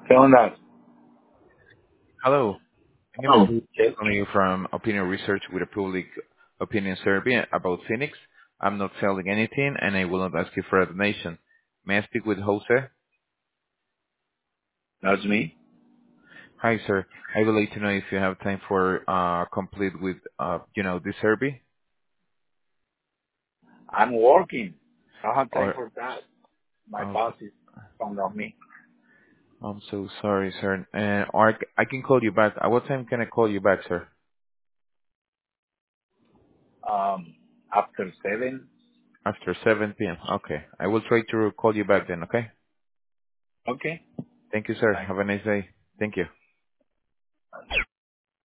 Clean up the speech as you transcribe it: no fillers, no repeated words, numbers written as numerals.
¿Qué onda? Hello. My name is Oh, Luis, yes. calling you from Opinion Research with a public opinion survey about Phoenix. I'm not selling anything, and I will not ask you for a donation. May I speak with Jose? That's me. Hi, sir. I would like to know if you have time for complete with this survey. I'm working. I don't have time Or for that. My okay. boss is calling on me. I'm so sorry, sir. Or I can call you back. At what time can I call you back, sir? Um, after 7. After 7 p.m. Okay. I will try to call you back then. Okay. Okay. Thank you, sir. Bye. Have a nice day. Thank you.